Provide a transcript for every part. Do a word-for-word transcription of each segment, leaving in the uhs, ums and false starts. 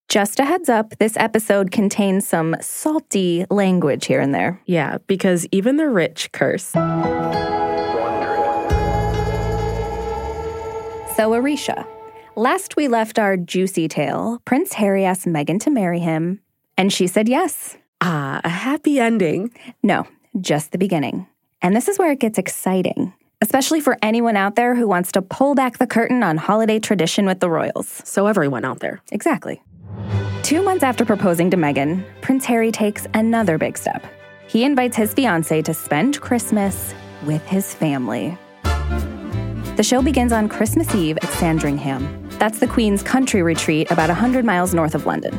Just a heads up, this episode contains some salty language here and there. Yeah, because even the rich curse. So Arisha, last we left our juicy tale, Prince Harry asked Meghan to marry him, and she said yes. Ah, a happy ending. No, just the beginning. And this is where it gets exciting, especially for anyone out there who wants to pull back the curtain on holiday tradition with the royals. So everyone out there. Exactly. Two months after proposing to Meghan, Prince Harry takes another big step. He invites his fiancée to spend Christmas with his family. The show begins on Christmas Eve at Sandringham. That's the Queen's country retreat about one hundred miles north of London.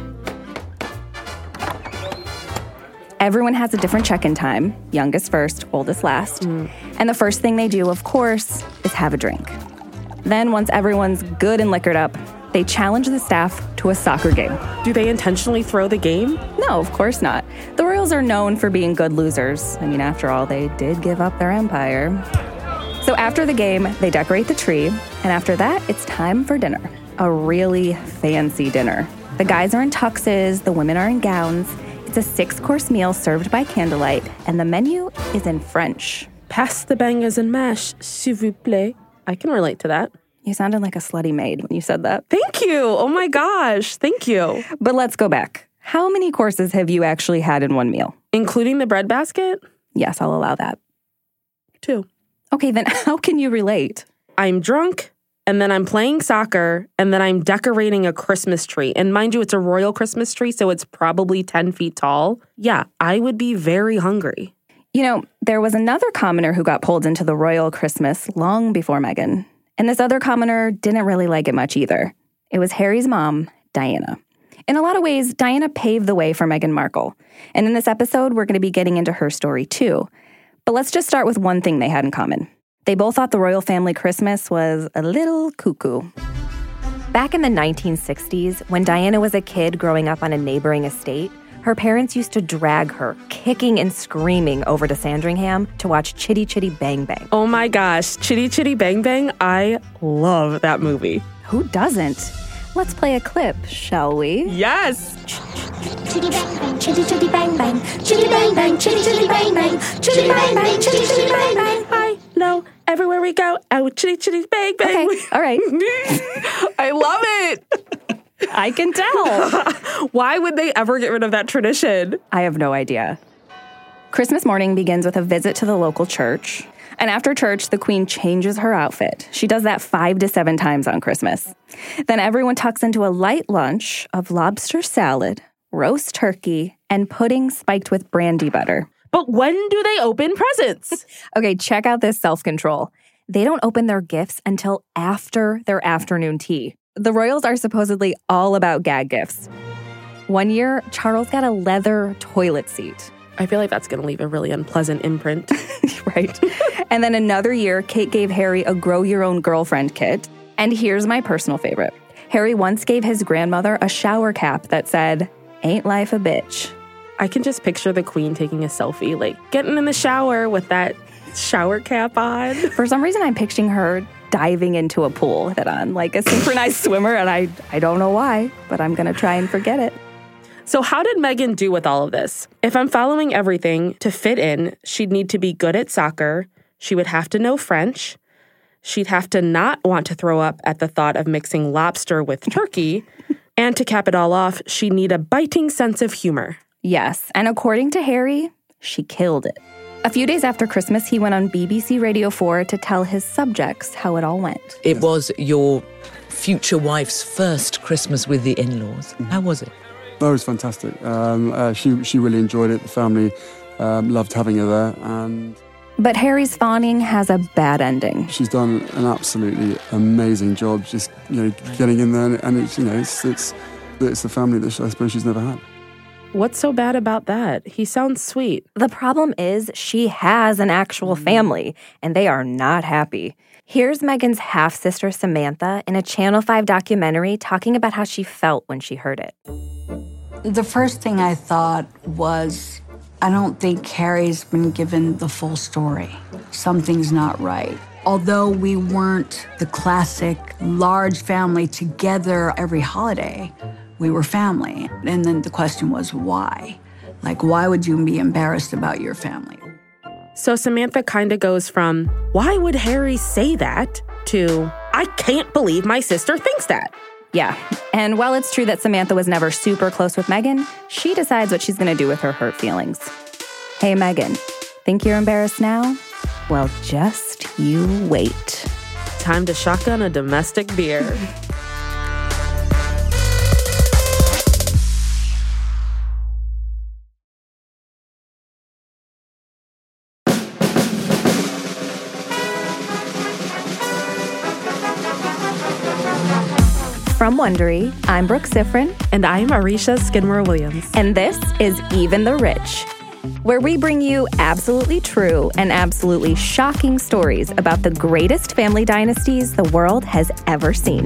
Everyone has a different check-in time, youngest first, oldest last. Mm. And the first thing they do, of course, is have a drink. Then, once everyone's good and liquored up, they challenge the staff to a soccer game. Do they intentionally throw the game? No, of course not. The royals are known for being good losers. I mean, after all, they did give up their empire. So after the game, they decorate the tree, and after that, it's time for dinner. A really fancy dinner. The guys are in tuxes, the women are in gowns. It's a six-course meal served by candlelight, and the menu is in French. Pass the bangers and mash, s'il vous plaît. I can relate to that. You sounded like a slutty maid when you said that. Thank you. Oh my gosh. Thank you. But let's go back. How many courses have you actually had in one meal? Including the bread basket? Yes, I'll allow that. Two. Okay, then how can you relate? I'm drunk, and then I'm playing soccer, and then I'm decorating a Christmas tree. And mind you, it's a royal Christmas tree, so it's probably ten feet tall. Yeah, I would be very hungry. You know, there was another commoner who got pulled into the royal Christmas long before Meghan. And this other commoner didn't really like it much either. It was Harry's mom, Diana. In a lot of ways, Diana paved the way for Meghan Markle. And in this episode, we're going to be getting into her story too. But let's just start with one thing they had in common. They both thought the royal family Christmas was a little cuckoo. Back in the nineteen sixties, when Diana was a kid growing up on a neighboring estate, her parents used to drag her, kicking and screaming, over to Sandringham to watch Chitty Chitty Bang Bang. Oh my gosh, Chitty Chitty Bang Bang, I love that movie. Who doesn't? Let's play a clip, shall we? Yes! Chitty bang bang, chitty chitty bang bang, chitty bang bang, chitty chitty bang bang, chitty bang bang, chitty chitty bang bang. High, low, everywhere we go, oh, chitty chitty bang bang. Okay, all right. I love it! I can tell. Why would they ever get rid of that tradition? I have no idea. Christmas morning begins with a visit to the local church. And after church, the Queen changes her outfit. She does that five to seven times on Christmas. Then everyone tucks into a light lunch of lobster salad, roast turkey, and pudding spiked with brandy butter. But when do they open presents? Okay, check out this self-control. They don't open their gifts until after their afternoon tea. The royals are supposedly all about gag gifts. One year, Charles got a leather toilet seat. I feel like that's going to leave a really unpleasant imprint. Right. And then another year, Kate gave Harry a grow-your-own-girlfriend kit. And here's my personal favorite. Harry once gave his grandmother a shower cap that said, "Ain't life a bitch?" I can just picture the Queen taking a selfie, like getting in the shower with that shower cap on. For some reason, I'm picturing her diving into a pool with it on, like a synchronized swimmer, and I, I don't know why, but I'm going to try and forget it. So how did Meghan do with all of this? If I'm following everything, to fit in, she'd need to be good at soccer, she would have to know French, she'd have to not want to throw up at the thought of mixing lobster with turkey, and to cap it all off, she'd need a biting sense of humor. Yes, and according to Harry, she killed it. A few days after Christmas, he went on B B C Radio four to tell his subjects how it all went. It was your future wife's first Christmas with the in-laws. How was it? Oh, it was fantastic. Um, uh, she she really enjoyed it. The family um, loved having her there, and but Harry's fawning has a bad ending. She's done an absolutely amazing job, just you know getting in there, and it's you know it's it's it's the family that I suppose she's never had. What's so bad about that? He sounds sweet. The problem is she has an actual family, and they are not happy. Here's Meghan's half-sister Samantha in a Channel five documentary talking about how she felt when she heard it. The first thing I thought was, I don't think Harry's been given the full story. Something's not right. Although we weren't the classic large family together every holiday, We were family. And then the question was, why? Like, why would you be embarrassed about your family? So Samantha kind of goes from, why would Harry say that, to, I can't believe my sister thinks that. Yeah, and while it's true that Samantha was never super close with Meghan, she decides what she's going to do with her hurt feelings. Hey, Meghan, think you're embarrassed now? Well, just you wait. Time to shotgun a domestic beer. From Wondery, I'm Brooke Sifrin. And I'm Arisha Skidmore-Williams. And this is Even the Rich, where we bring you absolutely true and absolutely shocking stories about the greatest family dynasties the world has ever seen.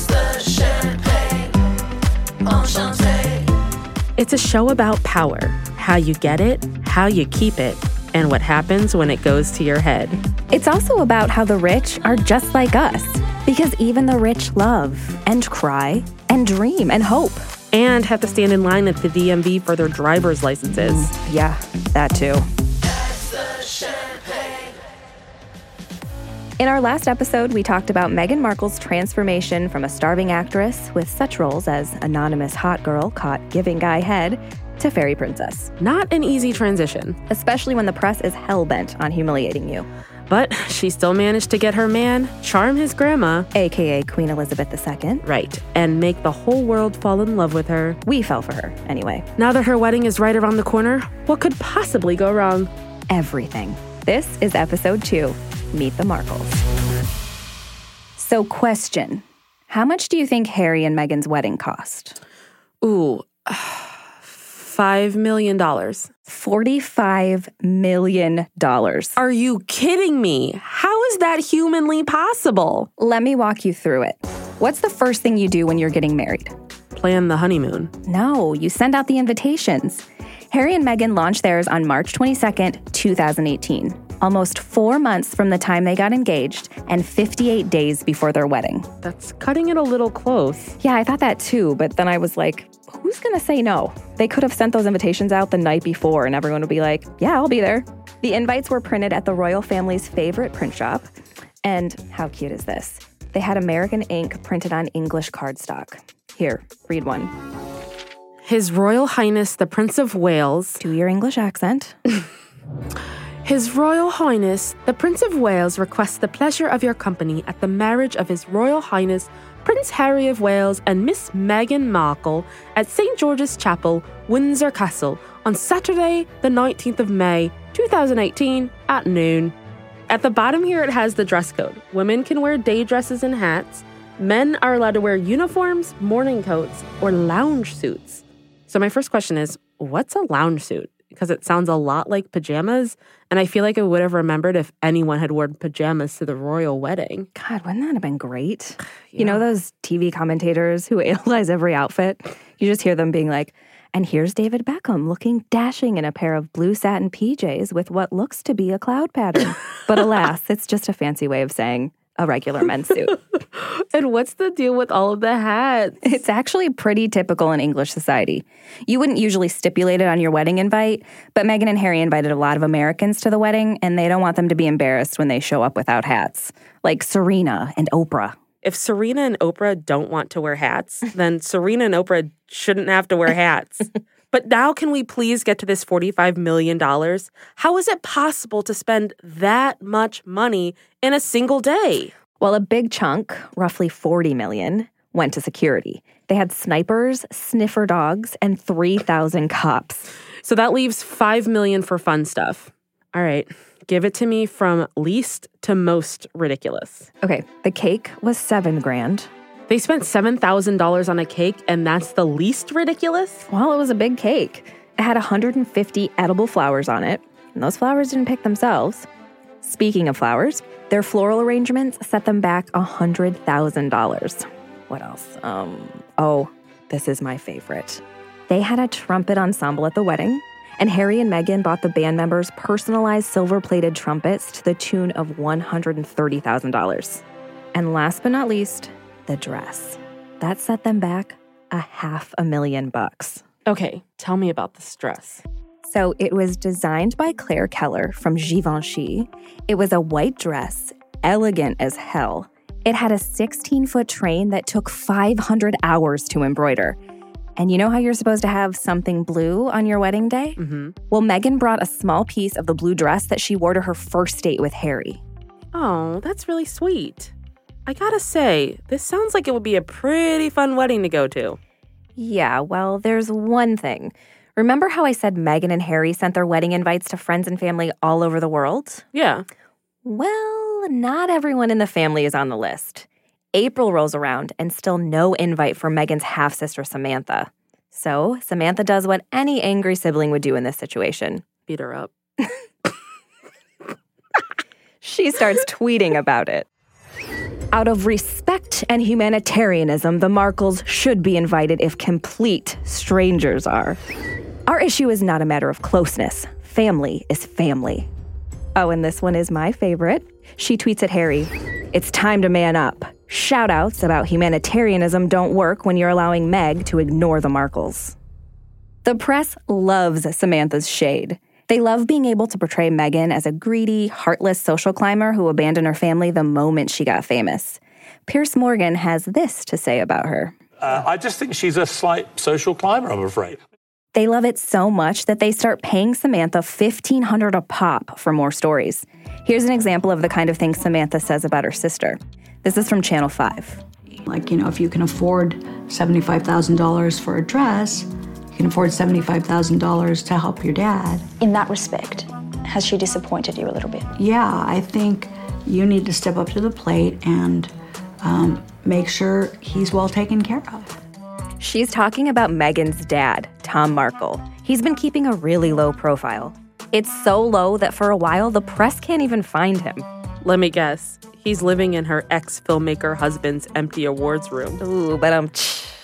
It's a show about power, how you get it, how you keep it, and what happens when it goes to your head. It's also about how the rich are just like us, because even the rich love and cry and dream and hope. And have to stand in line at the D M V for their driver's licenses. Mm, yeah, that too. In our last episode, we talked about Meghan Markle's transformation from a starving actress with such roles as anonymous hot girl caught giving guy head to fairy princess. Not an easy transition. Especially when the press is hell-bent on humiliating you. But she still managed to get her man, charm his grandma, A K A Queen Elizabeth the Second. Right, and make the whole world fall in love with her. We fell for her, anyway. Now that her wedding is right around the corner, what could possibly go wrong? Everything. This is episode two, Meet the Markles. So question, how much do you think Harry and Meghan's wedding cost? Ooh, five million dollars. forty-five million dollars. Are you kidding me? How is that humanly possible? Let me walk you through it. What's the first thing you do when you're getting married? Plan the honeymoon. No, you send out the invitations. Harry and Meghan launched theirs on March twenty-second, twenty eighteen, almost four months from the time they got engaged and fifty-eight days before their wedding. That's cutting it a little close. Yeah, I thought that too, but then I was like, who's going to say no? They could have sent those invitations out the night before and everyone would be like, yeah, I'll be there. The invites were printed at the royal family's favorite print shop. And how cute is this? They had American ink printed on English cardstock. Here, read one. His Royal Highness the Prince of Wales. Do your English accent. His Royal Highness the Prince of Wales requests the pleasure of your company at the marriage of His Royal Highness Prince Harry of Wales and Miss Meghan Markle at Saint George's Chapel, Windsor Castle, on Saturday, the nineteenth of May, twenty eighteen, at noon. At the bottom here, it has the dress code. Women can wear day dresses and hats. Men are allowed to wear uniforms, morning coats, or lounge suits. So my first question is, what's a lounge suit? Because it sounds a lot like pajamas, and I feel like I would have remembered if anyone had worn pajamas to the royal wedding. God, wouldn't that have been great? Yeah. You know those T V commentators who analyze every outfit? You just hear them being like, and here's David Beckham looking dashing in a pair of blue satin P Js with what looks to be a cloud pattern. But alas, it's just a fancy way of saying a regular men's suit. And what's the deal with all of the hats? It's actually pretty typical in English society. You wouldn't usually stipulate it on your wedding invite, but Meghan and Harry invited a lot of Americans to the wedding, and they don't want them to be embarrassed when they show up without hats, like Serena and Oprah. If Serena and Oprah don't want to wear hats, then Serena and Oprah shouldn't have to wear hats. But now can we please get to this forty-five million dollars? How is it possible to spend that much money in a single day? Well, a big chunk, roughly forty million dollars, went to security. They had snipers, sniffer dogs, and three thousand cops. So that leaves five million dollars for fun stuff. All right, give it to me from least to most ridiculous. Okay, the cake was seven grand. They spent seven thousand dollars on a cake, and that's the least ridiculous? Well, it was a big cake. It had one hundred fifty edible flowers on it, and those flowers didn't pick themselves. Speaking of flowers, their floral arrangements set them back one hundred thousand dollars. What else? Um, oh, this is my favorite. They had a trumpet ensemble at the wedding, and Harry and Meghan bought the band members personalized silver-plated trumpets to the tune of one hundred thirty thousand dollars. And last but not least, the dress. That set them back a half a million bucks. Okay, tell me about this dress. So it was designed by Claire Keller from Givenchy. It was a white dress, elegant as hell. It had a sixteen-foot train that took five hundred hours to embroider. And you know how you're supposed to have something blue on your wedding day? Mm-hmm. Well, Meghan brought a small piece of the blue dress that she wore to her first date with Harry. Oh, that's really sweet. I gotta say, this sounds like it would be a pretty fun wedding to go to. Yeah, well, there's one thing. Remember how I said Meghan and Harry sent their wedding invites to friends and family all over the world? Yeah. Well, not everyone in the family is on the list. April rolls around and still no invite for Meghan's half-sister Samantha. So Samantha does what any angry sibling would do in this situation. Beat her up. She starts tweeting about it. Out of respect and humanitarianism, the Markles should be invited if complete strangers are. Our issue is not a matter of closeness. Family is family. Oh, and this one is my favorite. She tweets at Harry, "It's time to man up. Shout-outs about humanitarianism don't work when you're allowing Meg to ignore the Markles." The press loves Samantha's shade. They love being able to portray Meghan as a greedy, heartless social climber who abandoned her family the moment she got famous. Piers Morgan has this to say about her. Uh, I just think she's a slight social climber, I'm afraid. They love it so much that they start paying Samantha fifteen hundred dollars a pop for more stories. Here's an example of the kind of thing Samantha says about her sister. This is from Channel five. Like, you know, if you can afford seventy-five thousand dollars for a dress, you can afford seventy-five thousand dollars to help your dad. In that respect, has she disappointed you a little bit? Yeah, I think you need to step up to the plate and um, make sure he's well taken care of. She's talking about Meghan's dad, Tom Markle. He's been keeping a really low profile. It's so low that for a while, the press can't even find him. Let me guess. He's living in her ex-filmmaker husband's empty awards room. Ooh, but um,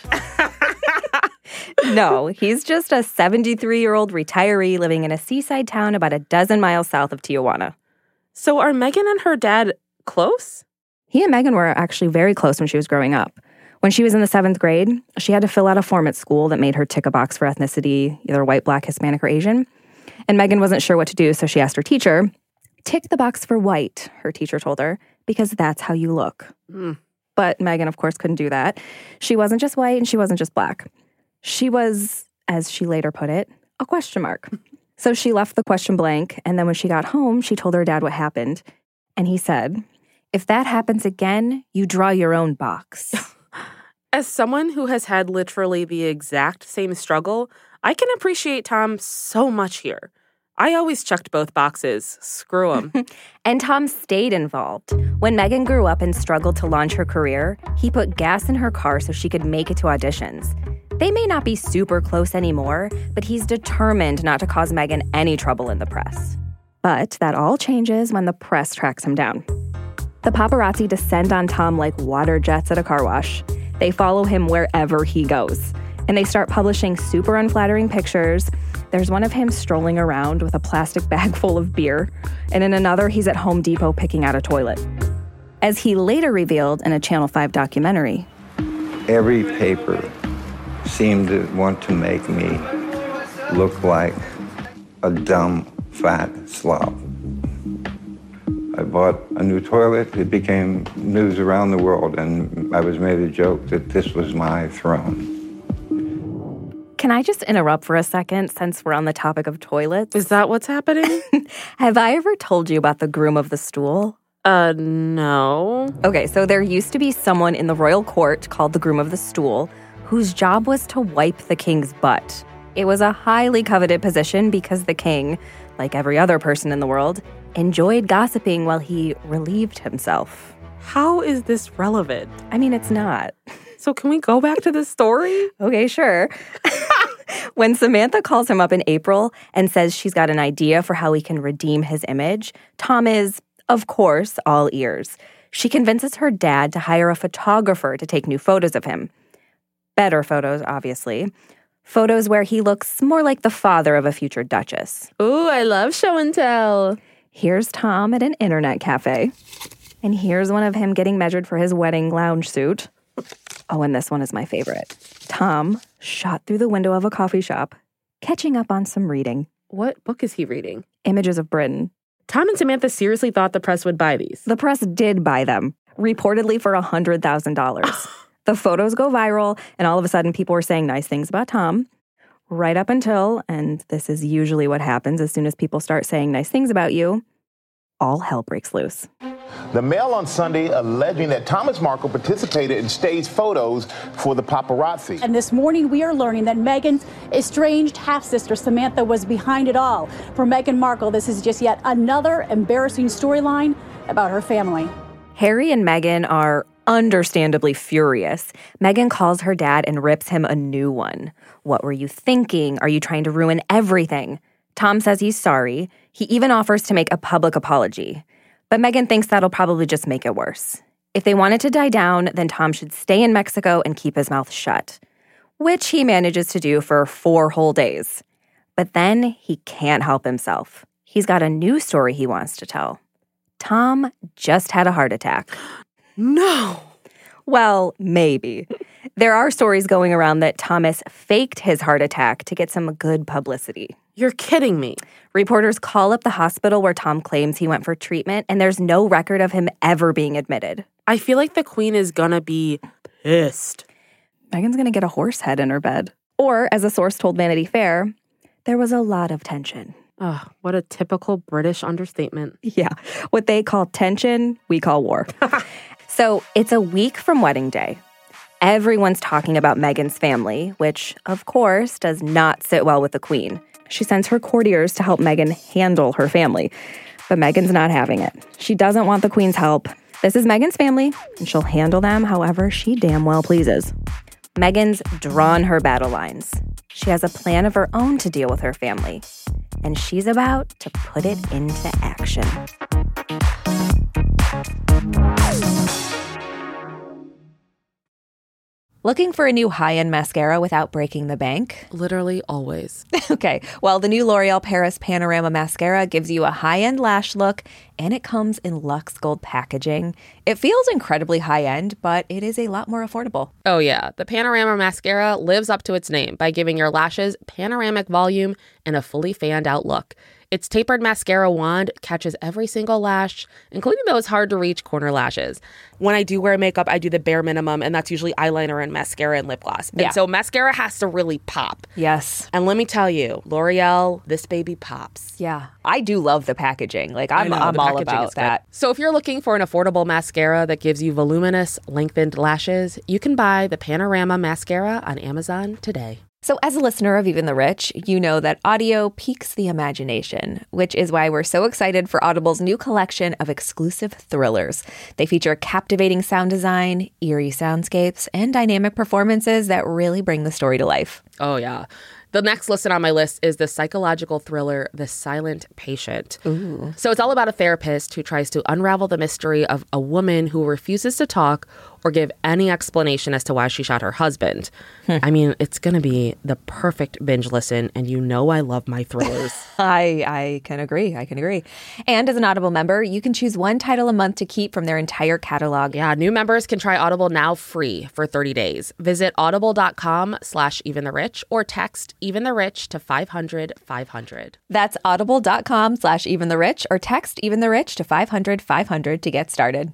no, he's just a seventy-three-year-old retiree living in a seaside town about a dozen miles south of Tijuana. So are Meghan and her dad close? He and Meghan were actually very close when she was growing up. When she was in the seventh grade, she had to fill out a form at school that made her tick a box for ethnicity, either white, black, Hispanic, or Asian. And Meghan wasn't sure what to do, so she asked her teacher, "Tick the box for white," her teacher told her, "because that's how you look." Mm. But Meghan, of course, couldn't do that. She wasn't just white and she wasn't just black. She was, as she later put it, a question mark. So she left the question blank, and then when she got home, she told her dad what happened. And he said, "If that happens again, you draw your own box." As someone who has had literally the exact same struggle, I can appreciate Tom so much here. I always checked both boxes. Screw him. And Tom stayed involved. When Meghan grew up and struggled to launch her career, he put gas in her car so she could make it to auditions. They may not be super close anymore, but he's determined not to cause Meghan any trouble in the press. But that all changes when the press tracks him down. The paparazzi descend on Tom like water jets at a car wash. They follow him wherever he goes. And they start publishing super unflattering pictures. There's one of him strolling around with a plastic bag full of beer. And in another, he's at Home Depot picking out a toilet. As he later revealed in a Channel five documentary, every paper seemed to want to make me look like a dumb, fat slob. I bought a new toilet. It became news around the world, and I was made a joke that this was my throne. Can I just interrupt for a second since we're on the topic of toilets? Is that what's happening? Have I ever told you about the groom of the stool? Uh, no. Okay, so there used to be someone in the royal court called the groom of the stool whose job was to wipe the king's butt. It was a highly coveted position because the king, like every other person in the world, enjoyed gossiping while he relieved himself. How is this relevant? I mean, it's not. So can we go back to the story? Okay, sure. When Samantha calls him up in April and says she's got an idea for how he can redeem his image, Tom is, of course, all ears. She convinces her dad to hire a photographer to take new photos of him. Better photos, obviously. Photos where he looks more like the father of a future duchess. Ooh, I love show and tell. Here's Tom at an internet cafe. And here's one of him getting measured for his wedding lounge suit. Oh, and this one is my favorite. Tom shot through the window of a coffee shop, catching up on some reading. What book is he reading? Images of Britain. Tom and Samantha seriously thought the press would buy these. The press did buy them, reportedly for one hundred thousand dollars. The photos go viral, and all of a sudden people were saying nice things about Tom. Right up until, and this is usually what happens as soon as people start saying nice things about you, all hell breaks loose. The Mail on Sunday alleging that Thomas Markle participated in staged photos for the paparazzi. And this morning we are learning that Meghan's estranged half-sister Samantha was behind it all. For Meghan Markle, this is just yet another embarrassing storyline about her family. Harry and Meghan are understandably furious. Meghan calls her dad and rips him a new one. What were you thinking? Are you trying to ruin everything? Tom says he's sorry. He even offers to make a public apology. But Meghan thinks that'll probably just make it worse. If they want it to die down, then Tom should stay in Mexico and keep his mouth shut, which he manages to do for four whole days. But then he can't help himself. He's got a new story he wants to tell. Tom just had a heart attack. No. Well, maybe. There are stories going around that Thomas faked his heart attack to get some good publicity. You're kidding me. Reporters call up the hospital where Tom claims he went for treatment, and there's no record of him ever being admitted. I feel like the Queen is gonna be pissed. Meghan's gonna get a horse head in her bed. Or, as a source told Vanity Fair, there was a lot of tension. Oh, what a typical British understatement. Yeah. What they call tension, we call war. So it's a week from wedding day. Everyone's talking about Meghan's family, which, of course, does not sit well with the Queen. She sends her courtiers to help Meghan handle her family. But Meghan's not having it. She doesn't want the Queen's help. This is Meghan's family, and she'll handle them however she damn well pleases. Meghan's drawn her battle lines. She has a plan of her own to deal with her family. And she's about to put it into action. Looking for a new high-end mascara without breaking the bank? Literally always. Okay, well, the new L'Oreal Paris Panorama Mascara gives you a high-end lash look, and it comes in Luxe Gold packaging. It feels incredibly high-end, but it is a lot more affordable. Oh yeah, the Panorama Mascara lives up to its name by giving your lashes panoramic volume and a fully fanned-out look. Its tapered mascara wand catches every single lash, including those hard-to-reach corner lashes. When I do wear makeup, I do the bare minimum, and that's usually eyeliner and mascara and lip gloss. And yeah. so mascara has to really pop. Yes. And let me tell you, L'Oreal, this baby pops. Yeah. I do love the packaging. Like, I'm, know, I'm all about that. So if you're looking for an affordable mascara that gives you voluminous, lengthened lashes, you can buy the Panorama Mascara on Amazon today. So as a listener of Even the Rich, you know that audio piques the imagination, which is why we're so excited for Audible's new collection of exclusive thrillers. They feature captivating sound design, eerie soundscapes, and dynamic performances that really bring the story to life. Oh, yeah. The next listed on my list is the psychological thriller, The Silent Patient. Ooh. So it's all about a therapist who tries to unravel the mystery of a woman who refuses to talk or give any explanation as to why she shot her husband. Hmm. I mean, it's going to be the perfect binge listen, and you know I love my thrillers. I I can agree. I can agree. And as an Audible member, you can choose one title a month to keep from their entire catalog. Yeah, new members can try Audible now free for thirty days. Visit audible.com slash even the rich or text even the rich to five hundred five hundred. That's audible.com slash even the rich or text even the rich to five hundred five hundred to get started.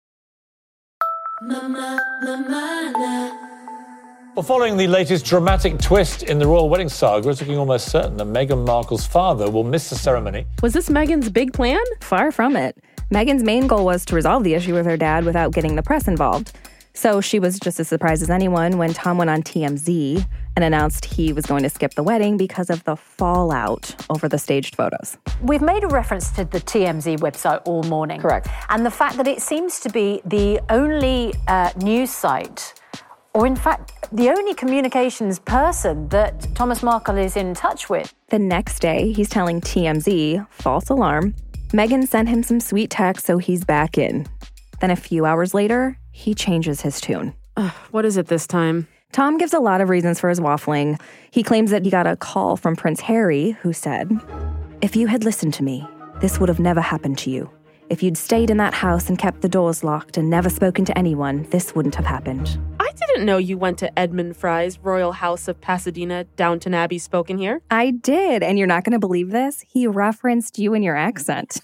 Well, following the latest dramatic twist in the royal wedding saga, it's looking almost certain that Meghan Markle's father will miss the ceremony. Was this Meghan's big plan? Far from it. Meghan's main goal was to resolve the issue with her dad without getting the press involved. So she was just as surprised as anyone when Tom went on T M Z and announced he was going to skip the wedding because of the fallout over the staged photos. We've made a reference to the T M Z website all morning. Correct. And the fact that it seems to be the only uh, news site, or in fact, the only communications person that Thomas Markle is in touch with. The next day, he's telling T M Z, false alarm, Meghan sent him some sweet text, so he's back in. Then a few hours later, he changes his tune. Ugh, what is it this time? Tom gives a lot of reasons for his waffling. He claims that he got a call from Prince Harry, who said, "If you had listened to me, this would have never happened to you. If you'd stayed in that house and kept the doors locked and never spoken to anyone, this wouldn't have happened. I didn't know you went to Edmund Fry's Royal House of Pasadena, Downton Abbey spoken here. I did, and you're not going to believe this. He referenced you and your accent.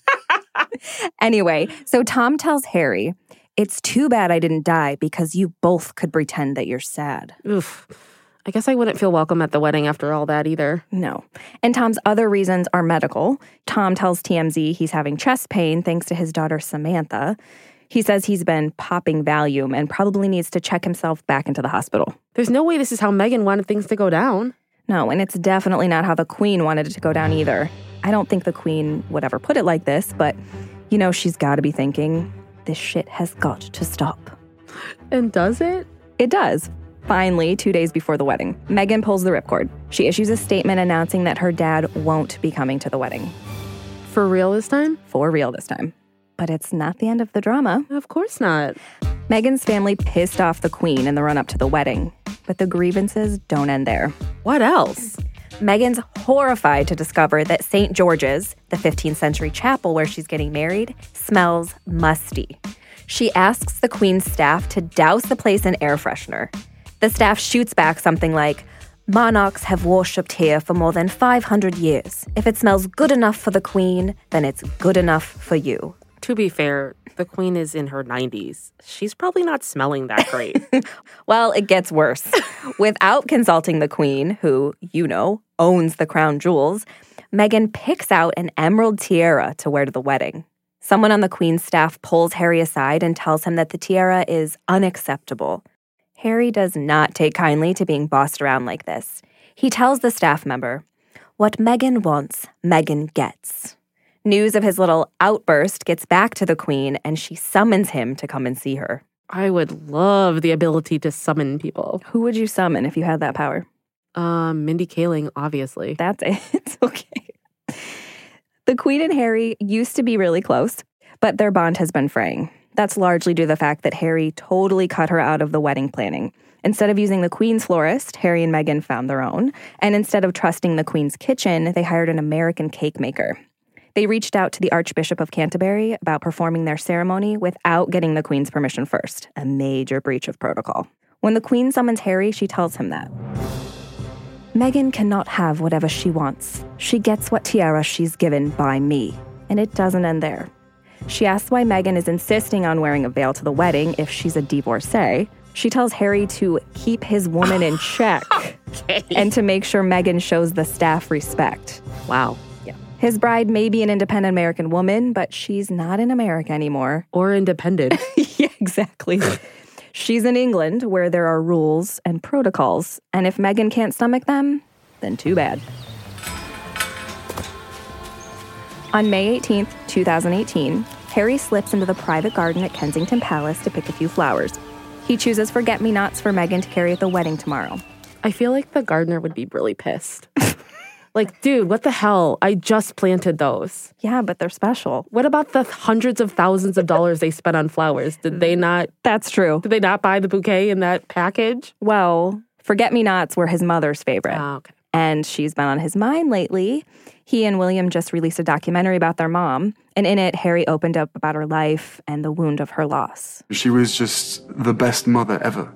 Anyway, so Tom tells Harry, it's too bad I didn't die because you both could pretend that you're sad. Oof. I guess I wouldn't feel welcome at the wedding after all that either. No. And Tom's other reasons are medical. Tom tells T M Z he's having chest pain thanks to his daughter Samantha. He says he's been popping Valium and probably needs to check himself back into the hospital. There's no way this is how Meghan wanted things to go down. No, and it's definitely not how the Queen wanted it to go down either. I don't think the Queen would ever put it like this, but, you know, she's got to be thinking, this shit has got to stop. And does it? It does. Finally, two days before the wedding, Meghan pulls the ripcord. She issues a statement announcing that her dad won't be coming to the wedding. For real this time? For real this time. But it's not the end of the drama. Of course not. Meghan's family pissed off the Queen in the run-up to the wedding. But the grievances don't end there. What else? Meghan's horrified to discover that Saint George's, the fifteenth century chapel where she's getting married, smells musty. She asks the Queen's staff to douse the place in air freshener. The staff shoots back something like, monarchs have worshipped here for more than five hundred years. If it smells good enough for the Queen, then it's good enough for you. To be fair, the Queen is in her nineties. She's probably not smelling that great. Well, it gets worse. Without consulting the Queen, who, you know, owns the crown jewels, Meghan picks out an emerald tiara to wear to the wedding. Someone on the Queen's staff pulls Harry aside and tells him that the tiara is unacceptable. Harry does not take kindly to being bossed around like this. He tells the staff member, what Meghan wants, Meghan gets. News of his little outburst gets back to the Queen, and she summons him to come and see her. I would love the ability to summon people. Who would you summon if you had that power? Um, Mindy Kaling, obviously. That's it. It's okay. The Queen and Harry used to be really close, but their bond has been fraying. That's largely due to the fact that Harry totally cut her out of the wedding planning. Instead of using the Queen's florist, Harry and Meghan found their own. And instead of trusting the Queen's kitchen, they hired an American cake maker. They reached out to the Archbishop of Canterbury about performing their ceremony without getting the Queen's permission first, a major breach of protocol. When the Queen summons Harry, she tells him that. Meghan cannot have whatever she wants. She gets what tiara she's given by me. And it doesn't end there. She asks why Meghan is insisting on wearing a veil to the wedding if she's a divorcee. She tells Harry to keep his woman in check okay. and to make sure Meghan shows the staff respect. Wow. Yeah. His bride may be an independent American woman, but she's not in America anymore. Or independent. Yeah, exactly. She's in England, where there are rules and protocols. And if Meghan can't stomach them, then too bad. On May eighteenth, twenty eighteen, Harry slips into the private garden at Kensington Palace to pick a few flowers. He chooses forget-me-nots for Meghan to carry at the wedding tomorrow. I feel like the gardener would be really pissed. Like, dude, what the hell? I just planted those. Yeah, but they're special. What about the hundreds of thousands of dollars they spent on flowers? Did they not? That's true. Did they not buy the bouquet in that package? Well, forget-me-nots were his mother's favorite. Oh, okay. And she's been on his mind lately. He and William just released a documentary about their mom. And in it, Harry opened up about her life and the wound of her loss. She was just the best mother ever.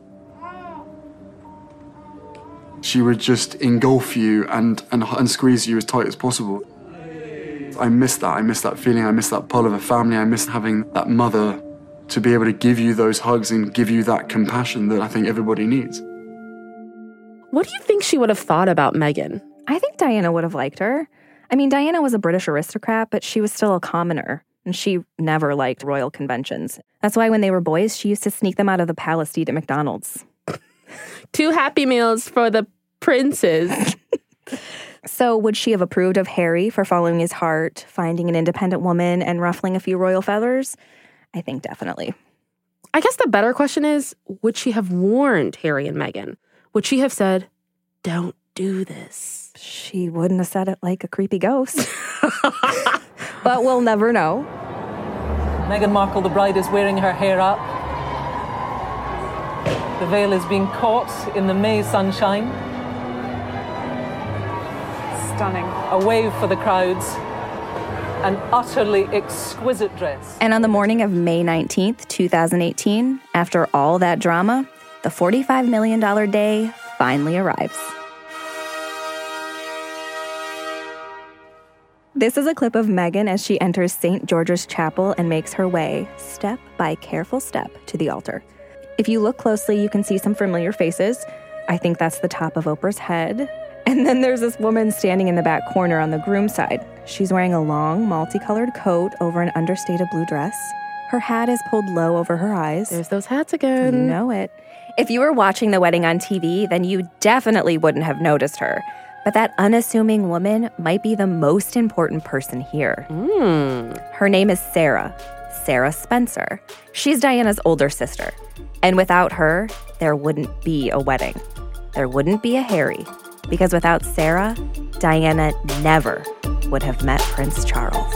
She would just engulf you and, and, and squeeze you as tight as possible. I miss that. I miss that feeling. I miss that part of a family. I miss having that mother to be able to give you those hugs and give you that compassion that I think everybody needs. What do you think she would have thought about Meghan? I think Diana would have liked her. I mean, Diana was a British aristocrat, but she was still a commoner, and she never liked royal conventions. That's why when they were boys, she used to sneak them out of the palace to eat at McDonald's. Two Happy Meals for the princes. So would she have approved of Harry for following his heart, finding an independent woman, and ruffling a few royal feathers? I think definitely. I guess the better question is, would she have warned Harry and Meghan? Would she have said, don't do this? She wouldn't have said it like a creepy ghost. But we'll never know. Meghan Markle, the bride, is wearing her hair up. The veil is being caught in the May sunshine. Stunning. A wave for the crowds. an utterly exquisite dress. And on the morning of May nineteenth, twenty eighteen, after all that drama, the forty-five million dollars day finally arrives. This is a clip of Meghan as she enters Saint George's Chapel and makes her way, step by careful step, to the altar. If you look closely, you can see some familiar faces. I think that's the top of Oprah's head. And then there's this woman standing in the back corner on the groom's side. She's wearing a long, multicolored coat over an understated blue dress. Her hat is pulled low over her eyes. There's those hats again. You know it. If you were watching the wedding on T V, then you definitely wouldn't have noticed her. But that unassuming woman might be the most important person here. Mm. Her name is Sarah, Sarah Spencer. She's Diana's older sister. And without her, there wouldn't be a wedding. There wouldn't be a Harry. Because without Sarah, Diana never would have met Prince Charles.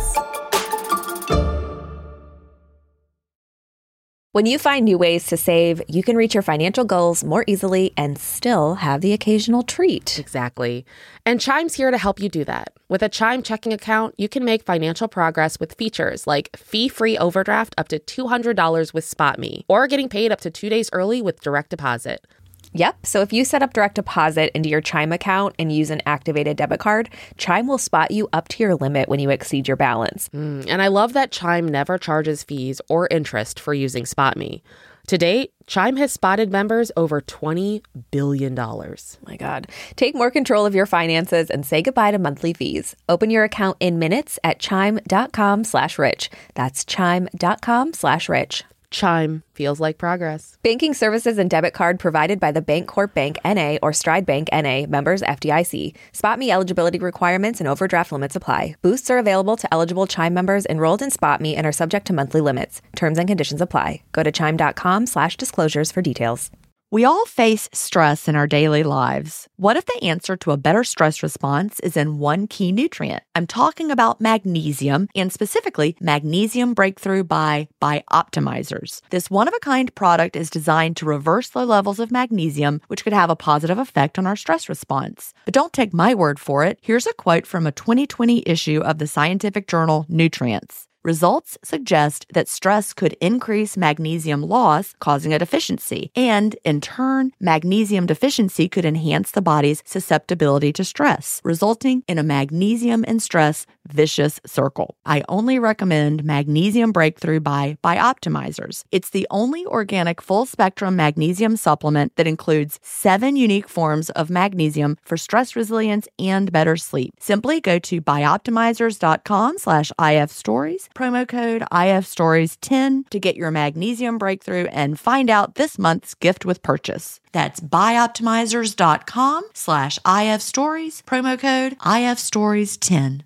When you find new ways to save, you can reach your financial goals more easily and still have the occasional treat. Exactly. And Chime's here to help you do that. With a Chime checking account, you can make financial progress with features like fee-free overdraft up to two hundred dollars with SpotMe, or getting paid up to two days early with direct deposit. Yep. So if you set up direct deposit into your Chime account and use an activated debit card, Chime will spot you up to your limit when you exceed your balance. Mm, and I love that Chime never charges fees or interest for using SpotMe. To date, Chime has spotted members over twenty billion dollars. My God. Take more control of your finances and say goodbye to monthly fees. Open your account in minutes at chime.com slash rich. That's chime.com slash rich. Chime feels like progress. Banking services and debit card provided by the Bancorp Bank N A or Stride Bank N A, members F D I C. SpotMe eligibility requirements and overdraft limits apply. Boosts are available to eligible Chime members enrolled in SpotMe and are subject to monthly limits. Terms and conditions apply. Go to chime.com slash disclosures for details. We all face stress in our daily lives. What if the answer to a better stress response is in one key nutrient? I'm talking about magnesium, and specifically Magnesium Breakthrough by Bioptimizers. This one-of-a-kind product is designed to reverse low levels of magnesium, which could have a positive effect on our stress response. But don't take my word for it. Here's a quote from a twenty twenty issue of the scientific journal Nutrients. Results suggest that stress could increase magnesium loss, causing a deficiency. And, in turn, magnesium deficiency could enhance the body's susceptibility to stress, resulting in a magnesium and stress vicious circle. I only recommend Magnesium Breakthrough by Bioptimizers. It's the only organic full-spectrum magnesium supplement that includes seven unique forms of magnesium for stress resilience and better sleep. Simply go to bioptimizers.com slash ifstories, promo code I F stories ten to get your Magnesium Breakthrough and find out this month's gift with purchase. That's bioptimizers.com slash ifstories, promo code I F stories ten.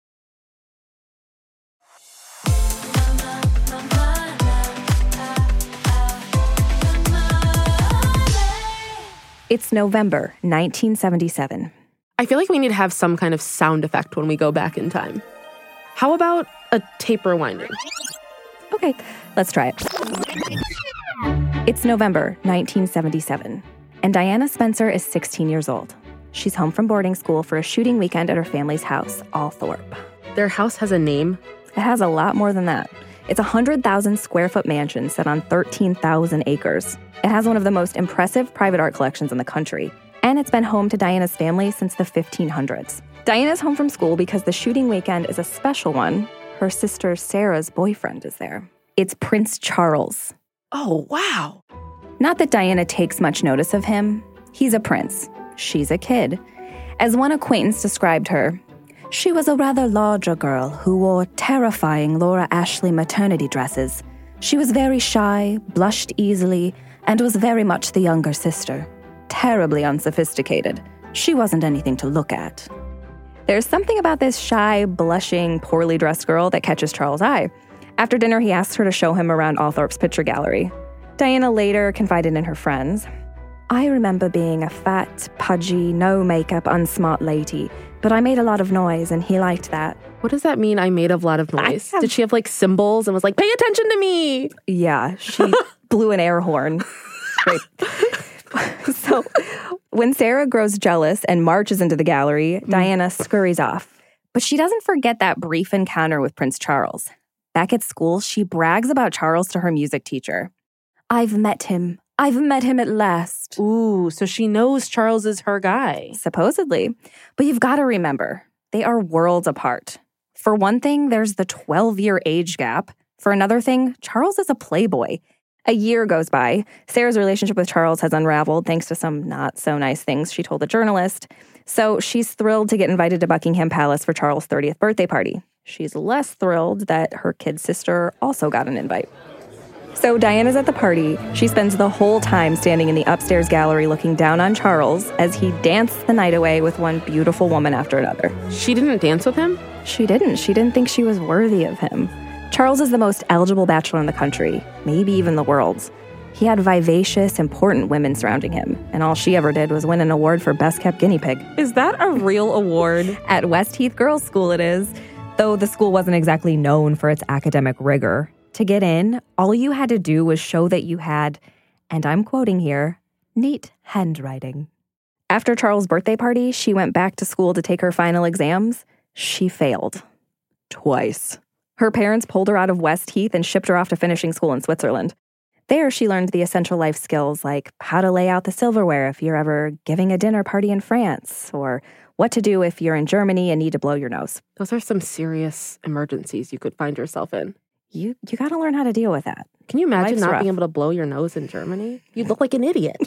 It's November nineteen seventy-seven. I feel like we need to have some kind of sound effect when we go back in time. How about a tape rewinding? Okay, let's try it. It's November nineteen seventy-seven, and Diana Spencer is sixteen years old. She's home from boarding school for a shooting weekend at her family's house, Althorpe. Their house has a name? It has a lot more than that. It's a one hundred thousand square foot mansion set on thirteen thousand acres. It has one of the most impressive private art collections in the country, and it's been home to Diana's family since the fifteen hundreds. Diana's home from school because the shooting weekend is a special one. Her sister Sarah's boyfriend is there. It's Prince Charles. Oh, wow. Not that Diana takes much notice of him. He's a prince. She's a kid. As one acquaintance described her, she was a rather larger girl who wore terrifying Laura Ashley maternity dresses. She was very shy, blushed easily, and was very much the younger sister. Terribly unsophisticated. She wasn't anything to look at. There's something about this shy, blushing, poorly dressed girl that catches Charles' eye. After dinner, he asks her to show him around Althorpe's picture gallery. Diana later confided in her friends. I remember being a fat, pudgy, no makeup, unsmart lady, but I made a lot of noise and he liked that. What does that mean, I made a lot of noise? Have... Did she have like cymbals and was like, pay attention to me? Yeah, she blew an air horn. Great. So when Sarah grows jealous and marches into the gallery, mm. Diana scurries off. But she doesn't forget that brief encounter with Prince Charles. Back at school, she brags about Charles to her music teacher. I've met him. I've met him at last. Ooh, so she knows Charles is her guy. Supposedly. But you've got to remember, they are worlds apart. For one thing, there's the twelve-year age gap. For another thing, Charles is a playboy. A year goes by. Sarah's relationship with Charles has unraveled thanks to some not-so-nice things she told a journalist. So she's thrilled to get invited to Buckingham Palace for Charles' thirtieth birthday party. She's less thrilled that her kid sister also got an invite. So Diana's at the party. She spends the whole time standing in the upstairs gallery looking down on Charles as he danced the night away with one beautiful woman after another. She didn't dance with him? She didn't. She didn't think she was worthy of him. Charles is the most eligible bachelor in the country, maybe even the world's. He had vivacious, important women surrounding him, and all she ever did was win an award for Best Kept Guinea Pig. Is that a real award? At West Heath Girls' School it is, though the school wasn't exactly known for its academic rigor. To get in, all you had to do was show that you had, and I'm quoting here, neat handwriting. After Charles' birthday party, she went back to school to take her final exams. She failed. Twice. Her parents pulled her out of West Heath and shipped her off to finishing school in Switzerland. There, she learned the essential life skills like how to lay out the silverware if you're ever giving a dinner party in France, or what to do if you're in Germany and need to blow your nose. Those are some serious emergencies you could find yourself in. You you got to learn how to deal with that. Can you imagine Life's not rough. being able to blow your nose in Germany? You'd look like an idiot.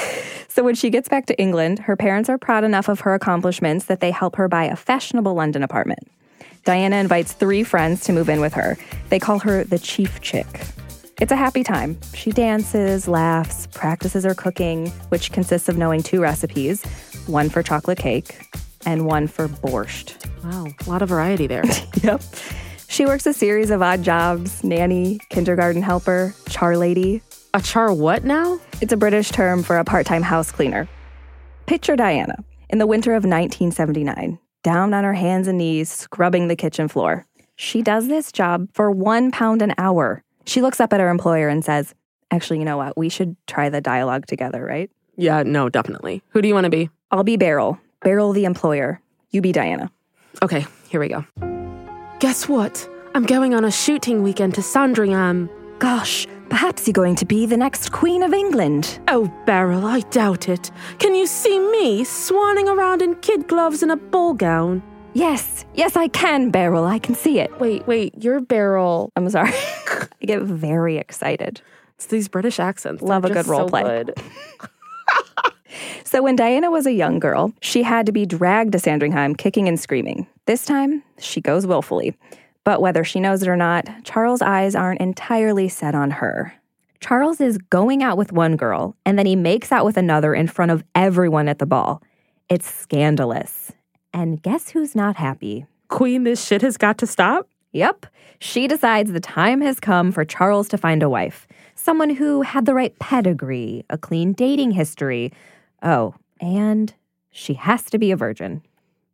So when she gets back to England, her parents are proud enough of her accomplishments that they help her buy a fashionable London apartment. Diana invites three friends to move in with her. They call her the Chief Chick. It's a happy time. She dances, laughs, practices her cooking, which consists of knowing two recipes, one for chocolate cake and one for borscht. Wow, a lot of variety there. Yep. She works a series of odd jobs: nanny, kindergarten helper, char lady. A char what now? It's a British term for a part-time house cleaner. Picture Diana in the winter of nineteen seventy-nine, down on her hands and knees, scrubbing the kitchen floor. She does this job for one pound an hour. She looks up at her employer and says, actually, you know what? We should try the dialogue together, right? Yeah, no, definitely. Who do you want to be? I'll be Beryl. Beryl the employer. You be Diana. Okay, here we go. Guess what? I'm going on a shooting weekend to Sandringham. Gosh, perhaps you're going to be the next Queen of England. Oh, Beryl, I doubt it. Can you see me swanning around in kid gloves and a ball gown? Yes, yes I can, Beryl. I can see it. Wait, wait, you're Beryl. I'm sorry. I get very excited. It's these British accents. Love a They're good just role so play. Good. So when Diana was a young girl, she had to be dragged to Sandringham kicking and screaming. This time, she goes willfully. But whether she knows it or not, Charles' eyes aren't entirely set on her. Charles is going out with one girl, and then he makes out with another in front of everyone at the ball. It's scandalous. And guess who's not happy? Queen, this shit has got to stop? Yep. She decides the time has come for Charles to find a wife. Someone who had the right pedigree, a clean dating history. Oh, and she has to be a virgin.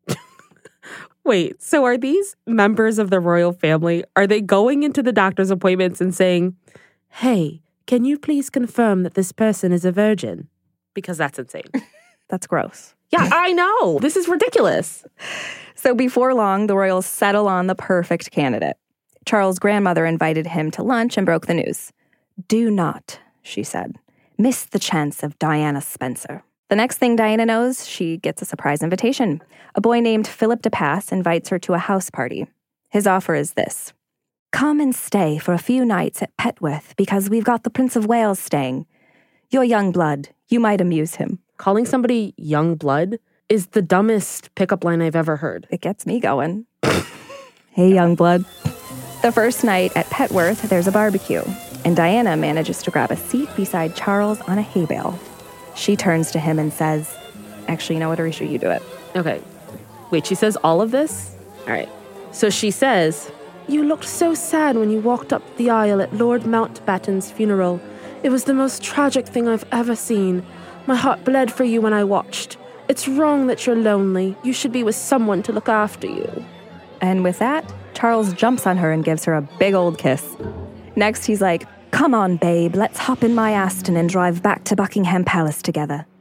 Wait, so are these members of the royal family, are they going into the doctor's appointments and saying, hey, can you please confirm that this person is a virgin? Because that's insane. That's gross. Yeah, I know. This is ridiculous. So before long, the royals settle on the perfect candidate. Charles' grandmother invited him to lunch and broke the news. Do not, she said, miss the chance of Diana Spencer. The next thing Diana knows, she gets a surprise invitation. A boy named Philip de Pass invites her to a house party. His offer is this. Come and stay for a few nights at Petworth because we've got the Prince of Wales staying. You're young blood. You might amuse him. Calling somebody young blood is the dumbest pickup line I've ever heard. It gets me going. Hey, young blood. The first night at Petworth, there's a barbecue, and Diana manages to grab a seat beside Charles on a hay bale. She turns to him and says, actually, you know what, Arisha, you do it. Okay. Wait, she says all of this? All right. So she says, you looked so sad when you walked up the aisle at Lord Mountbatten's funeral. It was the most tragic thing I've ever seen. My heart bled for you when I watched. It's wrong that you're lonely. You should be with someone to look after you. And with that, Charles jumps on her and gives her a big old kiss. Next, he's like, come on, babe, let's hop in my Aston and drive back to Buckingham Palace together.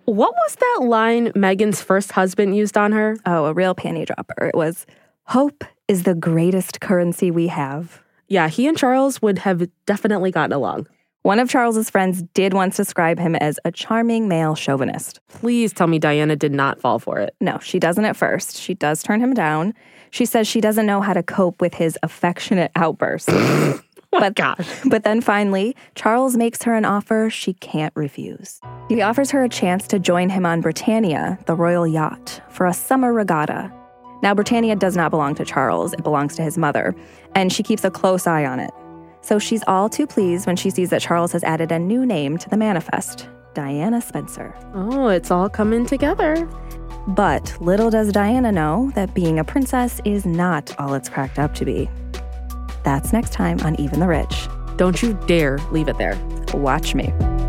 What was that line Meghan's first husband used on her? Oh, a real panty dropper. It was, hope is the greatest currency we have. Yeah, he and Charles would have definitely gotten along. One of Charles's friends did once describe him as a charming male chauvinist. Please tell me Diana did not fall for it. No, she doesn't at first. She does turn him down. She says she doesn't know how to cope with his affectionate outbursts. But, gosh. but then finally, Charles makes her an offer she can't refuse. He offers her a chance to join him on Britannia, the royal yacht, for a summer regatta. Now, Britannia does not belong to Charles. It belongs to his mother, and she keeps a close eye on it. So she's all too pleased when she sees that Charles has added a new name to the manifest, Diana Spencer. Oh, it's all coming together. But little does Diana know that being a princess is not all it's cracked up to be. That's next time on Even the Rich. Don't you dare leave it there. Watch me.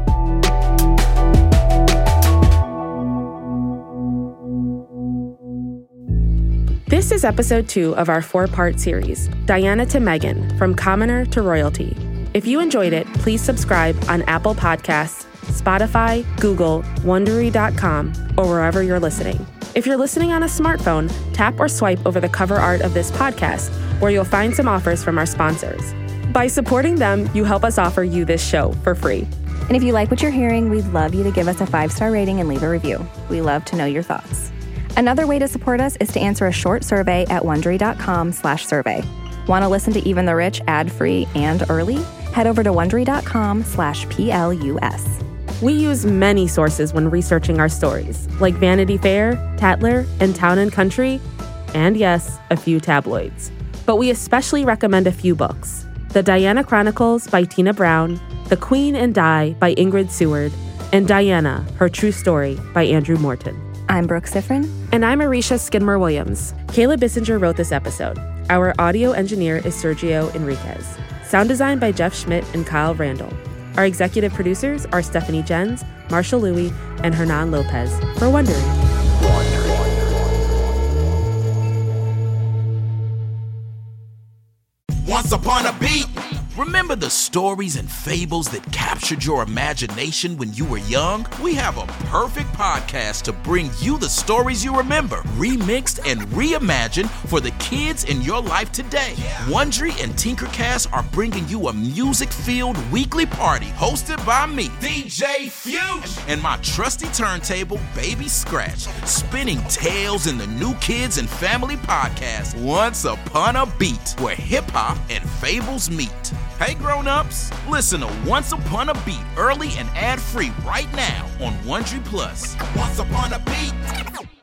This is episode two of our four-part series, Diana to Meghan, From Commoner to Royalty. If you enjoyed it, please subscribe on Apple Podcasts, Spotify, Google, Wondery dot com, or wherever you're listening. If you're listening on a smartphone, tap or swipe over the cover art of this podcast, where you'll find some offers from our sponsors. By supporting them, you help us offer you this show for free. And if you like what you're hearing, we'd love you to give us a five-star rating and leave a review. We love to know your thoughts. Another way to support us is to answer a short survey at Wondery dot com slash survey. Want to listen to Even the Rich ad-free and early? Head over to Wondery dot com slash P L U S. We use many sources when researching our stories, like Vanity Fair, Tatler, and Town and Country, and yes, a few tabloids. But we especially recommend a few books. The Diana Chronicles by Tina Brown, The Queen and Di by Ingrid Seward, and Diana, Her True Story by Andrew Morton. I'm Brooke Siffrin. And I'm Arisha Skidmore-Williams. Kayla Bissinger wrote this episode. Our audio engineer is Sergio Enriquez. Sound design by Jeff Schmidt and Kyle Randall. Our executive producers are Stephanie Jens, Marshall Louie, and Hernan Lopez for Wondery. Once upon a beat. Remember the stories and fables that captured your imagination when you were young? We have a perfect podcast to bring you the stories you remember, remixed and reimagined for the kids in your life today. Wondery and Tinkercast are bringing you a music-filled weekly party hosted by me, D J Fuge, and my trusty turntable, Baby Scratch, spinning tales in the new kids and family podcast, Once Upon a Beat, where hip-hop and fables meet. Hey grown-ups, listen to Once Upon a Beat early and ad-free right now on Wondery Plus. Once Upon a Beat.